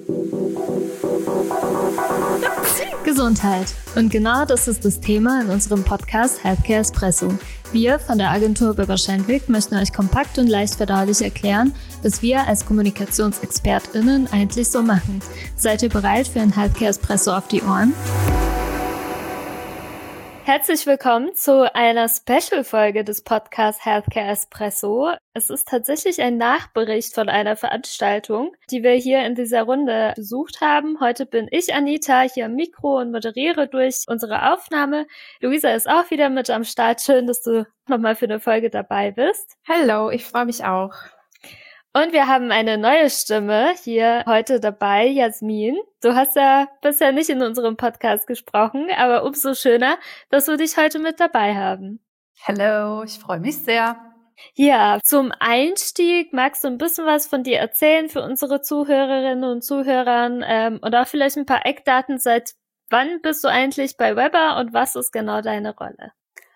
Gesundheit. Und genau das ist das Thema in unserem Podcast Healthcare Espresso. Wir von der Agentur Böber Schendwick möchten euch kompakt und leicht verdaulich erklären, was wir als KommunikationsexpertInnen eigentlich so machen. Seid ihr bereit für ein Healthcare Espresso auf die Ohren? Herzlich willkommen zu einer Special-Folge des Podcasts Healthcare Espresso. Es ist tatsächlich ein Nachbericht von einer Veranstaltung, die wir hier in dieser Runde besucht haben. Heute bin ich Anita hier am Mikro und moderiere durch unsere Aufnahme. Luisa ist auch wieder mit am Start. Schön, dass du nochmal für eine Folge dabei bist. Hallo, ich freue mich auch. Und wir haben eine neue Stimme hier heute dabei, Jasmin. Du hast ja bisher nicht in unserem Podcast gesprochen, aber umso schöner, dass wir dich heute mit dabei haben. Hallo, ich freue mich sehr. Ja, zum Einstieg magst du ein bisschen was von dir erzählen für unsere Zuhörerinnen und Zuhörern und auch vielleicht ein paar Eckdaten. Seit wann bist du eigentlich bei Weber und was ist genau deine Rolle?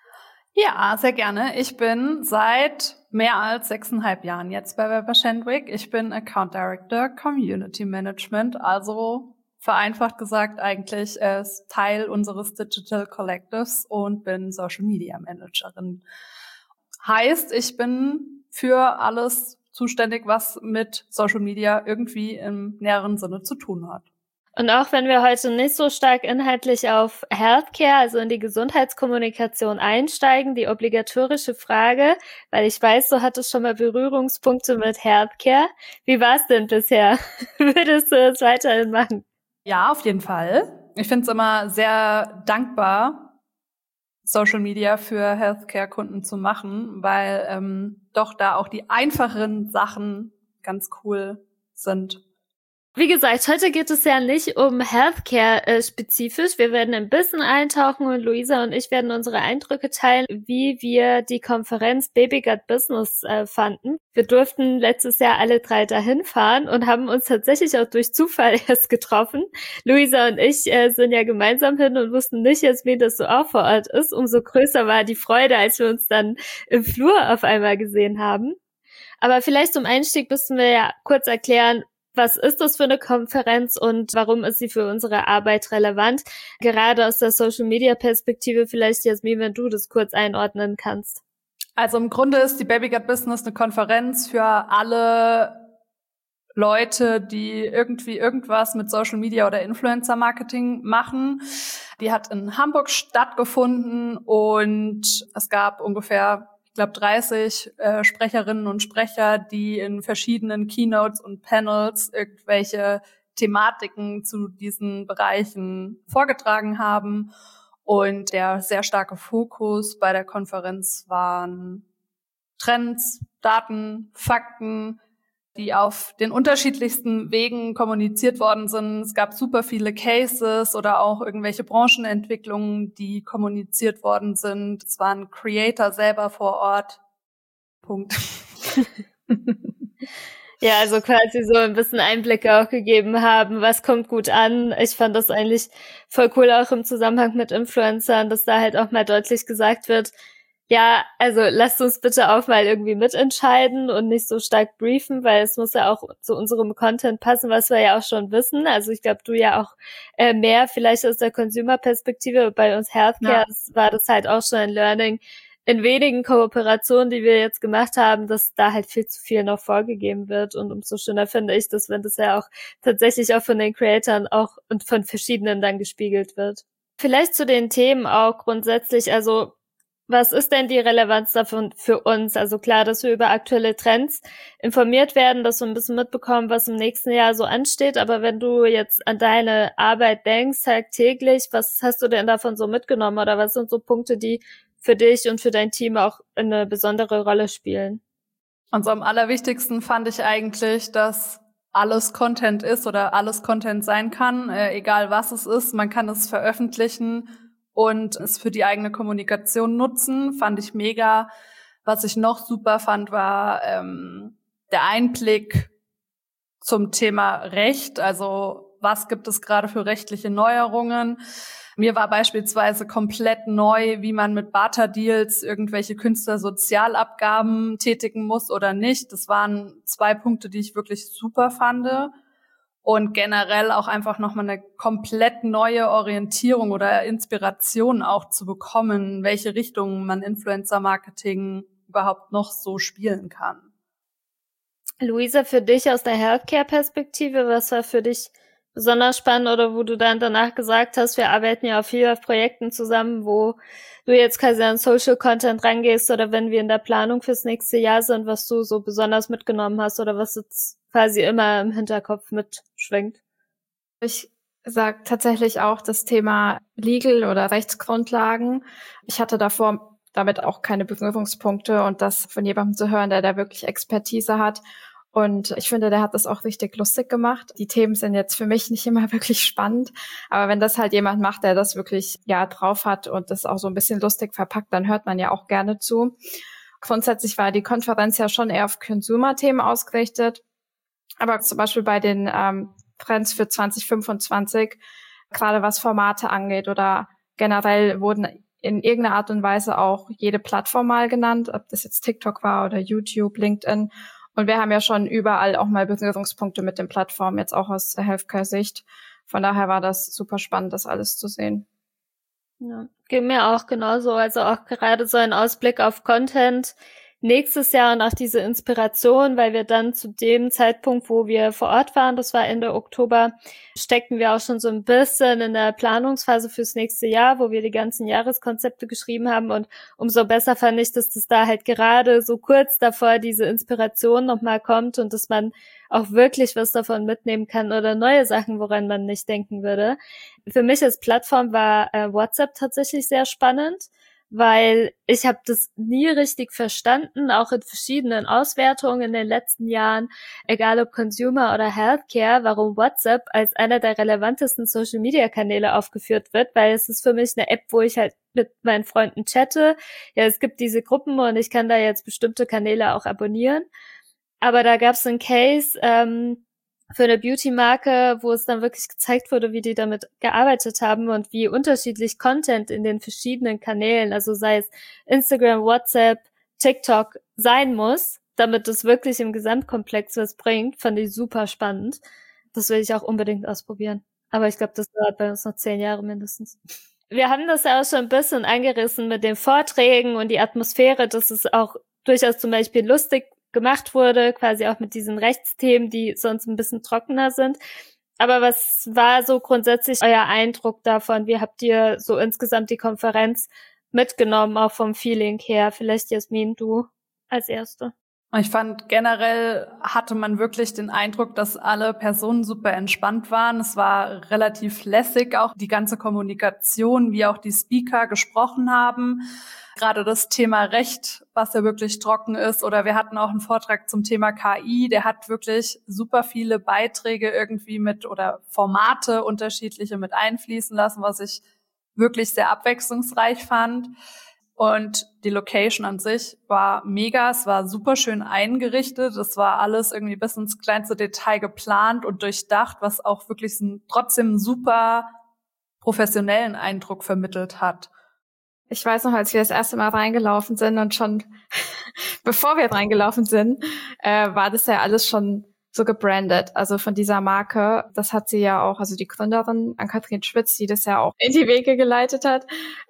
Ja, sehr gerne. Ich bin seit mehr als 6,5 Jahren jetzt bei Böber Schendwick. Ich bin Account Director Community Management, also vereinfacht gesagt eigentlich Teil unseres Digital Collectives und bin Social Media Managerin. Heißt, ich bin für alles zuständig, was mit Social Media irgendwie im näheren Sinne zu tun hat. Und auch wenn wir heute nicht so stark inhaltlich auf Healthcare, also in die Gesundheitskommunikation einsteigen, die obligatorische Frage, weil ich weiß, du hattest schon mal Berührungspunkte mit Healthcare. Wie war es denn bisher? Würdest du es weiterhin machen? Ja, auf jeden Fall. Ich finde es immer sehr dankbar, Social Media für Healthcare-Kunden zu machen, weil doch da auch die einfacheren Sachen ganz cool sind. Wie gesagt, heute geht es ja nicht um Healthcare spezifisch. Wir werden ein bisschen eintauchen und Luisa und ich werden unsere Eindrücke teilen, wie wir die Konferenz Baby Gut Business fanden. Wir durften letztes Jahr alle 3 dahin fahren und haben uns tatsächlich auch durch Zufall erst getroffen. Luisa und ich sind ja gemeinsam hin und wussten nicht, Jasmin, dass du auch vor Ort ist. Umso größer war die Freude, als wir uns dann im Flur auf einmal gesehen haben. Aber vielleicht zum Einstieg müssen wir ja kurz erklären, was ist das für eine Konferenz und warum ist sie für unsere Arbeit relevant? Gerade aus der Social-Media-Perspektive vielleicht, Jasmin, wenn du das kurz einordnen kannst. Also im Grunde ist die Baby Gut Business eine Konferenz für alle Leute, die irgendwie irgendwas mit Social Media oder Influencer-Marketing machen. Die hat in Hamburg stattgefunden und es gab ungefähr 30 Sprecherinnen und Sprecher, die in verschiedenen Keynotes und Panels irgendwelche Thematiken zu diesen Bereichen vorgetragen haben. Und der sehr starke Fokus bei der Konferenz waren Trends, Daten, Fakten, die auf den unterschiedlichsten Wegen kommuniziert worden sind. Es gab super viele Cases oder auch irgendwelche Branchenentwicklungen, die kommuniziert worden sind. Es waren Creator selber vor Ort. Punkt. Ja, also quasi so ein bisschen Einblicke auch gegeben haben, was kommt gut an. Ich fand das eigentlich voll cool auch im Zusammenhang mit Influencern, dass da halt auch mal deutlich gesagt wird, ja, also lasst uns bitte auch mal irgendwie mitentscheiden und nicht so stark briefen, weil es muss ja auch zu unserem Content passen, was wir ja auch schon wissen. Also ich glaube, du ja auch mehr vielleicht aus der Consumer-Perspektive. Bei uns Healthcare war das halt auch schon ein Learning in wenigen Kooperationen, die wir jetzt gemacht haben, dass da halt viel zu viel noch vorgegeben wird. Und umso schöner finde ich das, wenn das ja auch tatsächlich auch von den Creatoren auch und von verschiedenen dann gespiegelt wird. Vielleicht zu den Themen auch grundsätzlich, also was ist denn die Relevanz davon für uns? Also klar, dass wir über aktuelle Trends informiert werden, dass wir ein bisschen mitbekommen, was im nächsten Jahr so ansteht. Aber wenn du jetzt an deine Arbeit denkst, tagtäglich, was hast du denn davon so mitgenommen? Oder was sind so Punkte, die für dich und für dein Team auch eine besondere Rolle spielen? Und so am allerwichtigsten fand ich eigentlich, dass alles Content ist oder alles Content sein kann, egal was es ist. Man kann es veröffentlichen und es für die eigene Kommunikation nutzen, fand ich mega. Was ich noch super fand, war der Einblick zum Thema Recht. Also was gibt es gerade für rechtliche Neuerungen? Mir war beispielsweise komplett neu, wie man mit Barter-Deals irgendwelche Künstlersozialabgaben tätigen muss oder nicht. Das waren 2 Punkte, die ich wirklich super fand. und generell auch einfach nochmal eine komplett neue Orientierung oder Inspiration auch zu bekommen, welche Richtungen man Influencer-Marketing überhaupt noch so spielen kann. Luisa, für dich aus der Healthcare-Perspektive, was war für dich besonders spannend oder wo du dann danach gesagt hast, wir arbeiten ja auch viel auf Projekten zusammen, wo du jetzt quasi an Social Content rangehst oder wenn wir in der Planung fürs nächste Jahr sind, was du so besonders mitgenommen hast oder was jetzt quasi immer im Hinterkopf mitschwingt? Ich sag tatsächlich auch das Thema Legal oder Rechtsgrundlagen. Ich hatte davor damit auch keine Berührungspunkte und das von jemandem zu hören, der da wirklich Expertise hat. Und ich finde, der hat das auch richtig lustig gemacht. Die Themen sind jetzt für mich nicht immer wirklich spannend, aber wenn das halt jemand macht, der das wirklich drauf hat und das auch so ein bisschen lustig verpackt, dann hört man ja auch gerne zu. Grundsätzlich war die Konferenz ja schon eher auf Consumer-Themen ausgerichtet, aber zum Beispiel bei den Trends für 2025, gerade was Formate angeht oder generell wurden in irgendeiner Art und Weise auch jede Plattform mal genannt, ob das jetzt TikTok war oder YouTube, LinkedIn. Und wir haben ja schon überall auch mal Berührungspunkte mit den Plattformen, jetzt auch aus der Healthcare-Sicht. Von daher war das super spannend, das alles zu sehen. Ja, geht mir auch genauso. Also auch gerade so ein Ausblick auf Content nächstes Jahr und auch diese Inspiration, weil wir dann zu dem Zeitpunkt, wo wir vor Ort waren, das war Ende Oktober, steckten wir auch schon so ein bisschen in der Planungsphase fürs nächste Jahr, wo wir die ganzen Jahreskonzepte geschrieben haben und umso besser fand ich, dass das da halt gerade so kurz davor diese Inspiration nochmal kommt und dass man auch wirklich was davon mitnehmen kann oder neue Sachen, woran man nicht denken würde. Für mich als Plattform war WhatsApp tatsächlich sehr spannend, weil ich habe das nie richtig verstanden, auch in verschiedenen Auswertungen in den letzten Jahren, egal ob Consumer oder Healthcare, warum WhatsApp als einer der relevantesten Social-Media-Kanäle aufgeführt wird, weil es ist für mich eine App, wo ich halt mit meinen Freunden chatte. Ja, es gibt diese Gruppen und ich kann da jetzt bestimmte Kanäle auch abonnieren. Aber da gab es einen Case, für eine Beauty-Marke, wo es dann wirklich gezeigt wurde, wie die damit gearbeitet haben und wie unterschiedlich Content in den verschiedenen Kanälen, also sei es Instagram, WhatsApp, TikTok, sein muss, damit es wirklich im Gesamtkomplex was bringt, fand ich super spannend. Das will ich auch unbedingt ausprobieren. Aber ich glaube, das dauert bei uns noch 10 Jahre mindestens. Wir haben das ja auch schon ein bisschen angerissen mit den Vorträgen und die Atmosphäre, dass es auch durchaus zum Beispiel lustig gemacht wurde, quasi auch mit diesen Rechtsthemen, die sonst ein bisschen trockener sind. Aber was war so grundsätzlich euer Eindruck davon? Wie habt ihr so insgesamt die Konferenz mitgenommen, auch vom Feeling her? Vielleicht Jasmin, du als Erste. Ich fand, generell hatte man wirklich den Eindruck, dass alle Personen super entspannt waren. Es war relativ lässig, auch die ganze Kommunikation, wie auch die Speaker gesprochen haben. Gerade das Thema Recht, was ja wirklich trocken ist. Oder wir hatten auch einen Vortrag zum Thema KI, der hat wirklich super viele Beiträge irgendwie mit oder Formate unterschiedliche mit einfließen lassen, was ich wirklich sehr abwechslungsreich fand. Und die Location an sich war mega, es war super schön eingerichtet, es war alles irgendwie bis ins kleinste Detail geplant und durchdacht, was auch wirklich trotzdem einen super professionellen Eindruck vermittelt hat. Ich weiß noch, als wir das erste Mal reingelaufen sind und schon bevor wir reingelaufen sind, war das ja alles schon so gebrandet, also von dieser Marke. Das hat sie ja auch, also die Gründerin Ann-Kathrin Schwitz, die das ja auch in die Wege geleitet hat,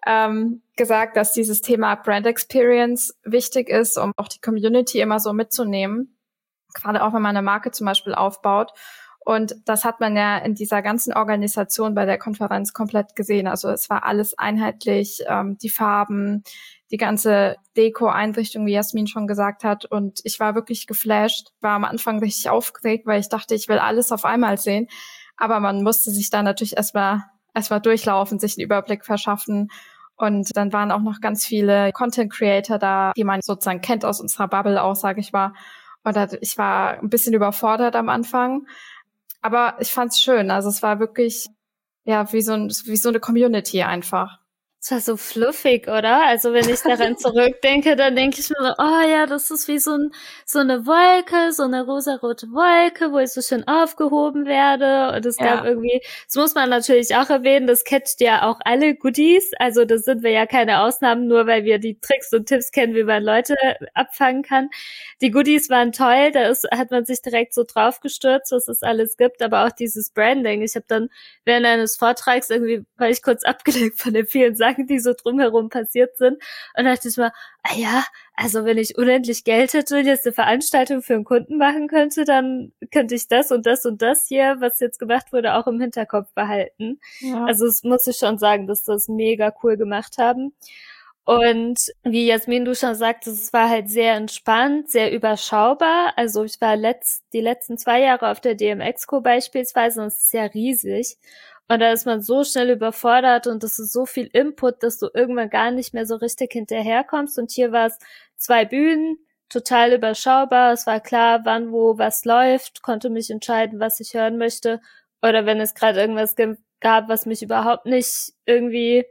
gesagt, dass dieses Thema Brand Experience wichtig ist, um auch die Community immer so mitzunehmen, gerade auch wenn man eine Marke zum Beispiel aufbaut. Und das hat man ja in dieser ganzen Organisation bei der Konferenz komplett gesehen. Also es war alles einheitlich, die Farben, die ganze Deko-Einrichtung, wie Jasmin schon gesagt hat. Und ich war wirklich geflasht, war am Anfang richtig aufgeregt, weil ich dachte, ich will alles auf einmal sehen. Aber man musste sich da natürlich erstmal durchlaufen, sich einen Überblick verschaffen. Und dann waren auch noch ganz viele Content-Creator da, die man sozusagen kennt aus unserer Bubble auch, sage ich mal. Und ich war ein bisschen überfordert am Anfang. Aber ich fand's schön. Also es war wirklich, ja, wie so eine Community einfach. Es war so fluffig, oder? Also wenn ich daran zurückdenke, dann denke ich mir so, oh ja, das ist wie so eine Wolke, so eine rosarote Wolke, wo ich so schön aufgehoben werde. Und es gab irgendwie, das muss man natürlich auch erwähnen, das catcht ja auch alle Goodies. Also das sind wir ja keine Ausnahmen, nur weil wir die Tricks und Tipps kennen, wie man Leute abfangen kann. Die Goodies waren toll, hat man sich direkt so drauf gestürzt, was es alles gibt, aber auch dieses Branding. Ich habe dann während eines Vortrags irgendwie, war ich kurz abgelenkt von den vielen Sachen, die so drumherum passiert sind. Und dachte ich mal, ja, also wenn ich unendlich Geld hätte und jetzt eine Veranstaltung für einen Kunden machen könnte, dann könnte ich das und das und das hier, was jetzt gemacht wurde, auch im Hinterkopf behalten. Ja. Also es muss ich schon sagen, dass das mega cool gemacht haben. Und wie Jasmin, du schon sagtest, es war halt sehr entspannt, sehr überschaubar. Also ich war die letzten 2 Jahre auf der DMX-Co beispielsweise und es ist ja riesig. Und da ist man so schnell überfordert und das ist so viel Input, dass du irgendwann gar nicht mehr so richtig hinterherkommst. Und hier war es 2 Bühnen, total überschaubar. Es war klar, wann, wo, was läuft, konnte mich entscheiden, was ich hören möchte. Oder wenn es gerade irgendwas gab, was mich überhaupt nicht irgendwie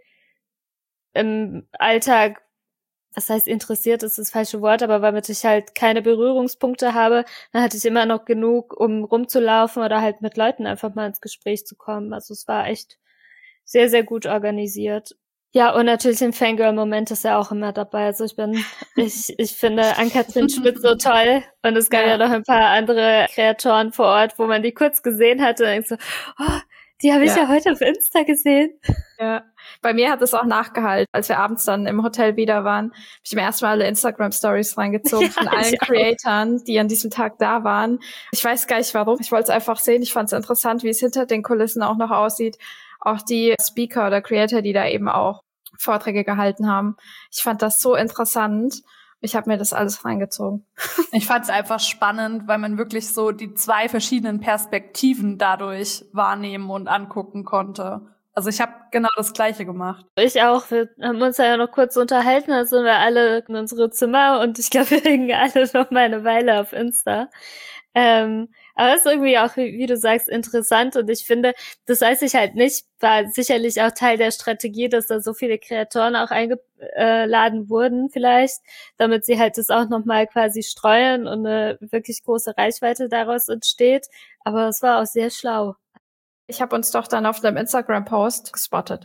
im Alltag, was heißt interessiert, ist das falsche Wort, aber weil ich halt keine Berührungspunkte habe, dann hatte ich immer noch genug, um rumzulaufen oder halt mit Leuten einfach mal ins Gespräch zu kommen. Also es war echt sehr, sehr gut organisiert. Ja, und natürlich ein Fangirl-Moment ist ja auch immer dabei. Also ich finde Ann-Kathrin Schmidt so toll und es gab ja noch ein paar andere Kreatoren vor Ort, wo man die kurz gesehen hatte und denkt so, oh, die habe ich ja heute auf Insta gesehen. Ja, bei mir hat es auch nachgehalten. Als wir abends dann im Hotel wieder waren, habe ich mir erstmal alle Instagram-Stories reingezogen von allen Creatoren, die an diesem Tag da waren. Ich weiß gar nicht warum. Ich wollte es einfach sehen. Ich fand es interessant, wie es hinter den Kulissen auch noch aussieht. Auch die Speaker oder Creator, die da eben auch Vorträge gehalten haben. Ich fand das so interessant. Ich habe mir das alles reingezogen. Ich fand es einfach spannend, weil man wirklich so die 2 verschiedenen Perspektiven dadurch wahrnehmen und angucken konnte. Also ich habe genau das Gleiche gemacht. Ich auch. Wir haben uns ja noch kurz unterhalten, dann sind wir alle in unsere Zimmer und ich glaube, wir hängen alle noch mal eine Weile auf Insta. Aber es ist irgendwie auch, wie du sagst, interessant und ich finde, das weiß ich halt nicht, war sicherlich auch Teil der Strategie, dass da so viele Kreatoren auch eingeladen wurden vielleicht, damit sie halt das auch nochmal quasi streuen und eine wirklich große Reichweite daraus entsteht. Aber es war auch sehr schlau. Ich habe uns doch dann auf einem Instagram-Post gespottet.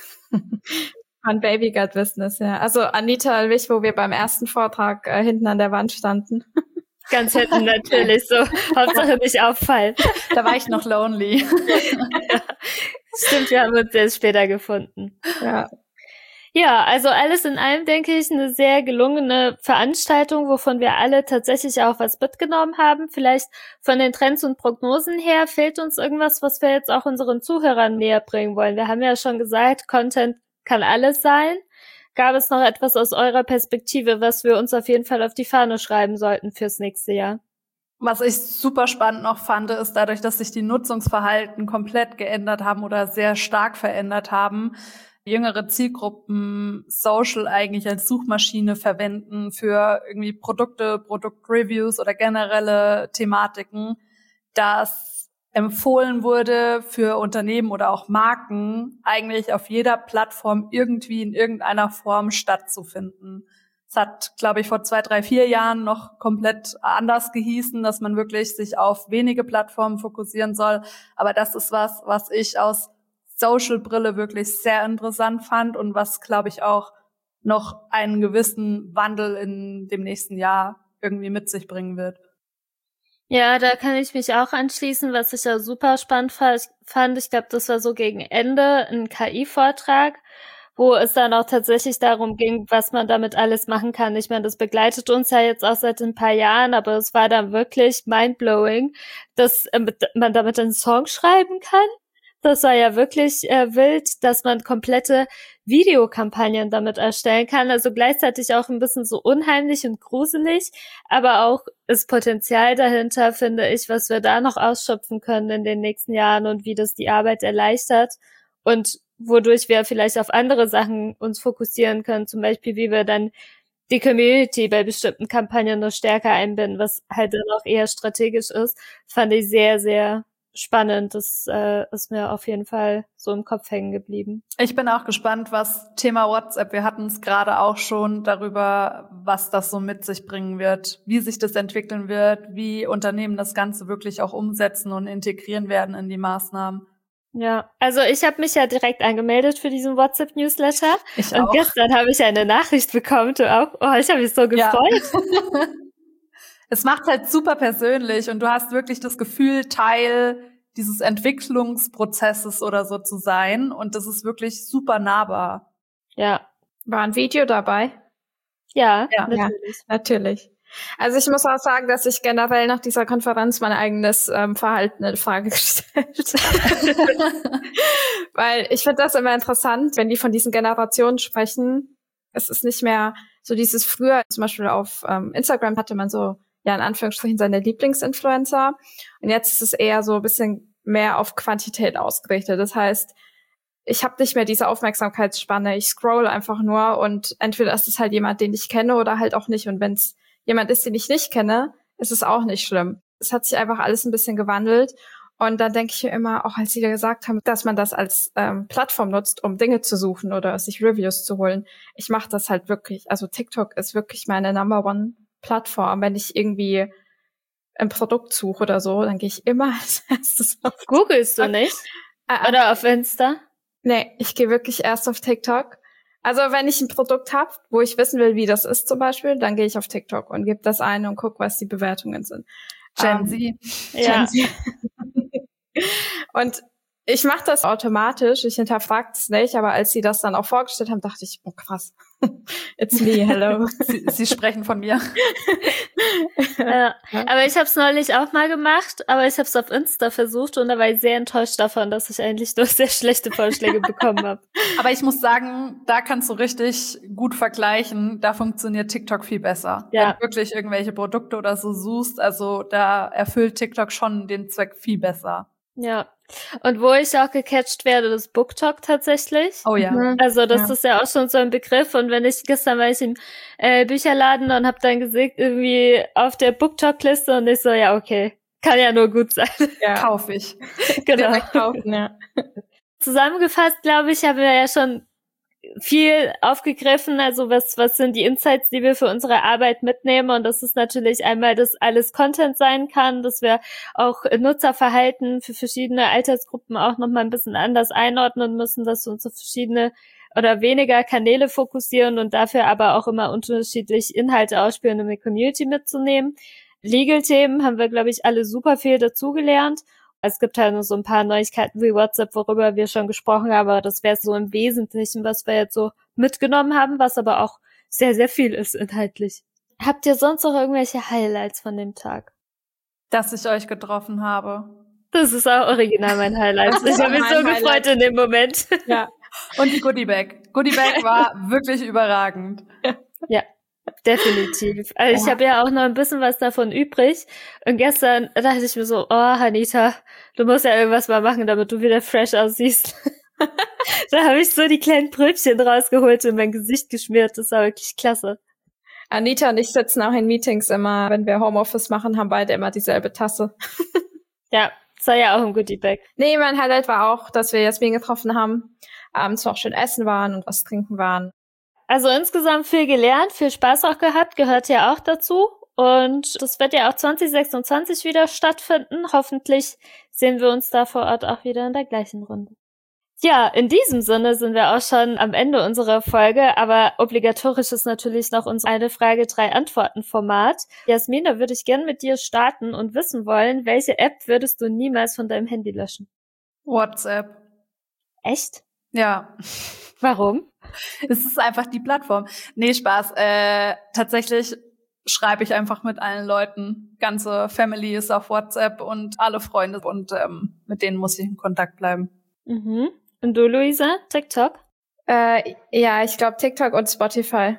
Von Baby Got Business, ja. Also Anita und ich, wo wir beim ersten Vortrag hinten an der Wand standen. Ganz hinten natürlich, so Hauptsache nicht auffallen. Da war ich noch lonely. Ja, stimmt, wir haben uns erst später gefunden. Ja, also alles in allem, denke ich, eine sehr gelungene Veranstaltung, wovon wir alle tatsächlich auch was mitgenommen haben. Vielleicht von den Trends und Prognosen her fehlt uns irgendwas, was wir jetzt auch unseren Zuhörern näher bringen wollen. Wir haben ja schon gesagt, Content kann alles sein. Gab es noch etwas aus eurer Perspektive, was wir uns auf jeden Fall auf die Fahne schreiben sollten fürs nächste Jahr? Was ich super spannend noch fand, ist dadurch, dass sich die Nutzungsverhalten komplett geändert haben oder sehr stark verändert haben, jüngere Zielgruppen Social eigentlich als Suchmaschine verwenden für irgendwie Produkte, Produktreviews oder generelle Thematiken, dass empfohlen wurde für Unternehmen oder auch Marken, eigentlich auf jeder Plattform irgendwie in irgendeiner Form stattzufinden. Es hat, glaube ich, vor 2, 3, 4 Jahren noch komplett anders gehießen, dass man wirklich sich auf wenige Plattformen fokussieren soll. Aber das ist was ich aus Social-Brille wirklich sehr interessant fand und was, glaube ich, auch noch einen gewissen Wandel in dem nächsten Jahr irgendwie mit sich bringen wird. Ja, da kann ich mich auch anschließen, was ich ja super spannend fand. Ich glaube, das war so gegen Ende ein KI-Vortrag, wo es dann auch tatsächlich darum ging, was man damit alles machen kann. Ich meine, das begleitet uns ja jetzt auch seit ein paar Jahren, aber es war dann wirklich mindblowing, dass man damit einen Song schreiben kann. Das war ja wirklich wild, dass man komplette Videokampagnen damit erstellen kann. Also gleichzeitig auch ein bisschen so unheimlich und gruselig, aber auch das Potenzial dahinter, finde ich, was wir da noch ausschöpfen können in den nächsten Jahren und wie das die Arbeit erleichtert und wodurch wir vielleicht auf andere Sachen uns fokussieren können, zum Beispiel wie wir dann die Community bei bestimmten Kampagnen noch stärker einbinden, was halt dann auch eher strategisch ist, fand ich sehr, sehr spannend. Das ist mir auf jeden Fall so im Kopf hängen geblieben. Ich bin auch gespannt, was Thema WhatsApp, wir hatten es gerade auch schon darüber, was das so mit sich bringen wird, wie sich das entwickeln wird, wie Unternehmen das Ganze wirklich auch umsetzen und integrieren werden in die Maßnahmen. Ja, also ich habe mich ja direkt angemeldet für diesen WhatsApp-Newsletter. Ich und auch. Gestern habe ich eine Nachricht bekommen, du auch. Oh, ich habe mich so gefreut. Ja. Es macht halt super persönlich und du hast wirklich das Gefühl, Teil dieses Entwicklungsprozesses oder so zu sein und das ist wirklich super nahbar. Ja. War ein Video dabei? Ja, Ja. natürlich. Ja, natürlich. Also ich muss auch sagen, dass ich generell nach dieser Konferenz mein eigenes Verhalten in Frage gestellt habe. Weil ich finde das immer interessant, wenn die von diesen Generationen sprechen. Es ist nicht mehr so dieses früher, zum Beispiel auf Instagram hatte man so, ja in Anführungsstrichen, seine Lieblingsinfluencer. Und jetzt ist es eher so ein bisschen mehr auf Quantität ausgerichtet. Das heißt, ich habe nicht mehr diese Aufmerksamkeitsspanne. Ich scroll einfach nur und entweder ist es halt jemand, den ich kenne oder halt auch nicht. Und wenn es jemand ist, den ich nicht kenne, ist es auch nicht schlimm. Es hat sich einfach alles ein bisschen gewandelt. Und dann denke ich mir immer, auch als sie da gesagt haben, dass man das als Plattform nutzt, um Dinge zu suchen oder sich Reviews zu holen. Ich mache das halt wirklich. Also TikTok ist wirklich meine Number-One-Plattform. Wenn ich irgendwie ein Produkt suche oder so, dann gehe ich immer als erstes auf Googlest du nicht? Oder auf Insta? Nee, ich gehe wirklich erst auf TikTok. Also wenn ich ein Produkt habe, wo ich wissen will, wie das ist zum Beispiel, dann gehe ich auf TikTok und gebe das ein und gucke, was die Bewertungen sind. Gen Z. Ja. Gen Z. Und ich mache das automatisch, ich hinterfrage es nicht, aber als sie das dann auch vorgestellt haben, dachte ich, oh krass, it's me, hello. Sie sprechen von mir. Ja. Aber ich habe es neulich auch mal gemacht, aber ich habe es auf Insta versucht und da war ich sehr enttäuscht davon, dass ich eigentlich nur sehr schlechte Vorschläge bekommen habe. Aber ich muss sagen, da kannst du richtig gut vergleichen. Da funktioniert TikTok viel besser. Ja. Wenn du wirklich irgendwelche Produkte oder so suchst, also da erfüllt TikTok schon den Zweck viel besser. Ja. Und wo ich auch gecatcht werde, das BookTok tatsächlich. Oh ja. Mhm. Also das Ja. ist ja auch schon so ein Begriff. Und gestern war ich im Bücherladen und habe dann gesehen, irgendwie auf der BookTok-Liste und ich so, ja okay, kann ja nur gut sein. Ja. Kauf ich. Genau. Direkt kaufen, ja. Zusammengefasst, glaube ich, haben wir ja schon viel aufgegriffen, also was sind die Insights, die wir für unsere Arbeit mitnehmen, und das ist natürlich einmal, dass alles Content sein kann, dass wir auch Nutzerverhalten für verschiedene Altersgruppen auch nochmal ein bisschen anders einordnen müssen, dass wir uns auf verschiedene oder weniger Kanäle fokussieren und dafür aber auch immer unterschiedlich Inhalte ausspielen, um die Community mitzunehmen. Legal-Themen haben wir, glaube ich, alle super viel dazugelernt. Es gibt halt nur so ein paar Neuigkeiten wie WhatsApp, worüber wir schon gesprochen haben, aber das wäre so im Wesentlichen, was wir jetzt so mitgenommen haben, was aber auch sehr, sehr viel ist inhaltlich. Habt ihr sonst noch irgendwelche Highlights von dem Tag? Dass ich euch getroffen habe. Das ist auch original mein Highlight. Das ist Ich habe mich auch so mein gefreut in dem Moment. Ja. Und die Goodie Bag. Goodie Bag war wirklich überragend. Ja. Definitiv. Also ich habe ja auch noch ein bisschen was davon übrig. Und gestern dachte ich mir so, oh, Anita, du musst ja irgendwas mal machen, damit du wieder fresh aussiehst. Da habe ich so die kleinen Brötchen rausgeholt und in mein Gesicht geschmiert. Das war wirklich klasse. Anita und ich sitzen auch in Meetings immer, wenn wir Homeoffice machen, haben beide immer dieselbe Tasse. Ja, das war ja auch ein Goodie Bag. Nee, mein Highlight war auch, dass wir Jasmin getroffen haben, abends noch schön essen waren und was trinken waren. Also insgesamt viel gelernt, viel Spaß auch gehabt, gehört ja auch dazu. Und das wird ja auch 2026 wieder stattfinden. Hoffentlich sehen wir uns da vor Ort auch wieder in der gleichen Runde. Ja, in diesem Sinne sind wir auch schon am Ende unserer Folge, aber obligatorisch ist natürlich noch unser eine Frage, 3 Antworten-Format. Jasmin, da würde ich gerne mit dir starten und wissen wollen, welche App würdest du niemals von deinem Handy löschen? WhatsApp. Echt? Ja. Warum? Es ist einfach die Plattform. Nee, Spaß. Tatsächlich schreibe ich einfach mit allen Leuten. Ganze Family ist auf WhatsApp und alle Freunde und mit denen muss ich in Kontakt bleiben. Mhm. Und du, Luisa? TikTok? Ja, ich glaube TikTok und Spotify.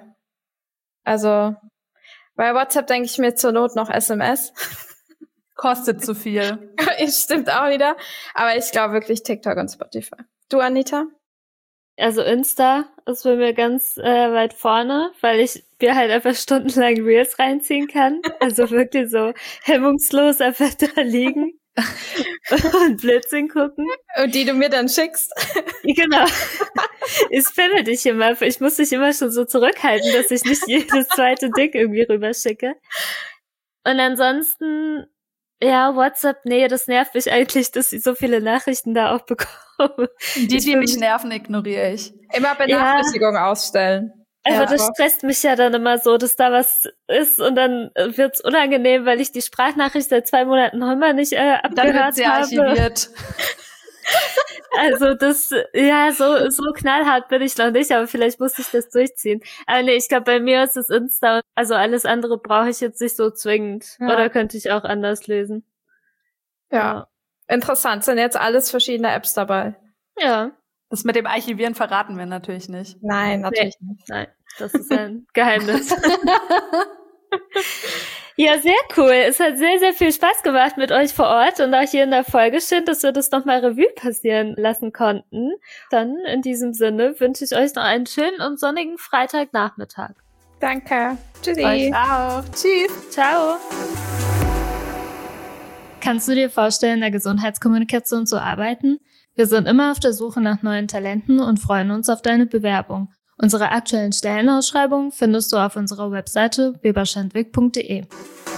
Also bei WhatsApp denke ich mir zur Not noch SMS. Kostet zu viel. Stimmt auch wieder. Aber ich glaube wirklich TikTok und Spotify. Du, Anita? Also Insta ist bei mir ganz weit vorne, weil ich mir halt einfach stundenlang Reels reinziehen kann. Also wirklich so hemmungslos einfach da liegen. und Blödsinn gucken. Und die du mir dann schickst. Genau. Ich spamme dich immer. Ich muss dich immer schon so zurückhalten, dass ich nicht jedes zweite Ding irgendwie rüberschicke. Und ansonsten, ja, WhatsApp, nee, das nervt mich eigentlich, dass ich so viele Nachrichten da auch bekomme. Die mich nerven, ignoriere ich. Immer Benachrichtigungen ausstellen. Also das stresst mich ja dann immer so, dass da was ist und dann wird's unangenehm, weil ich die Sprachnachricht seit 2 Monaten noch immer nicht abgehört dann wird sie habe. Archiviert. Also das, ja, so knallhart bin ich noch nicht, aber vielleicht muss ich das durchziehen. Aber nee, ich glaube, bei mir ist es Insta, also alles andere brauche ich jetzt nicht so zwingend. Ja. Oder könnte ich auch anders lösen. Ja, interessant. Sind jetzt alles verschiedene Apps dabei. Ja. Das mit dem Archivieren verraten wir natürlich nicht. Nein, natürlich nicht. Nein, das ist ein Geheimnis. Ja, sehr cool. Es hat sehr, sehr viel Spaß gemacht mit euch vor Ort und auch hier in der Folge. Schön, dass wir das nochmal Revue passieren lassen konnten. Dann in diesem Sinne wünsche ich euch noch einen schönen und sonnigen Freitagnachmittag. Danke. Tschüssi. Euch auch. Tschüss. Ciao. Kannst du dir vorstellen, in der Gesundheitskommunikation zu arbeiten? Wir sind immer auf der Suche nach neuen Talenten und freuen uns auf deine Bewerbung. Unsere aktuellen Stellenausschreibungen findest du auf unserer Webseite weberschandwick.de.